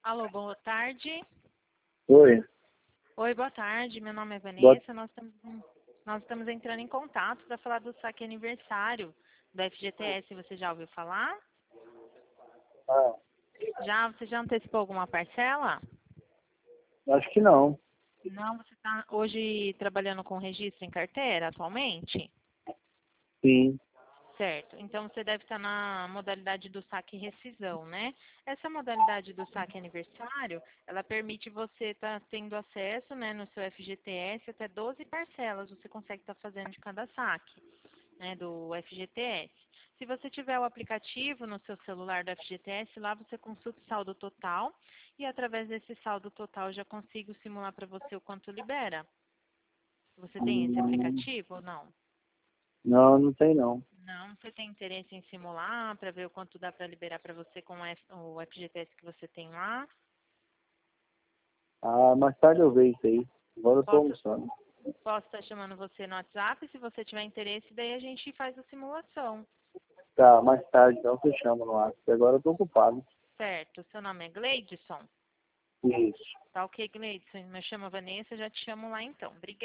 Alô, boa tarde. Oi. Oi, boa tarde. Meu nome é Boa... Vanessa. Nós estamos entrando em contato para falar do saque aniversário do FGTS. Você já ouviu falar? Ah, Você já antecipou alguma parcela? acho que não. Não, você está hoje trabalhando com registro em carteira atualmente? Sim. Certo. Então você deve estar na modalidade do saque rescisão, né? Essa modalidade do saque aniversário, ela permite você estar tendo acesso, né, no seu FGTS até 12 parcelas você consegue estar fazendo de cada saque, né, do FGTS. Se você tiver o aplicativo no seu celular do FGTS, lá você consulta o saldo total e através desse saldo total eu já consigo simular para você o quanto libera. Você tem esse Hum, aplicativo ou não? não, não tem não. Não, você tem interesse em simular para ver o quanto dá para liberar para você com o FGTS que você tem lá? Ah, mais tarde eu vejo isso aí. Agora eu tô Posso almoçando. posso estar chamando você no WhatsApp, se você tiver interesse, daí a gente faz a simulação. Tá, mais tarde então você chama no ar. Porque agora eu tô ocupado. Certo, seu nome é Gleidson? Isso. Tá ok, Gleidson? Me chama Vanessa, já te chamo lá então. Obrigada.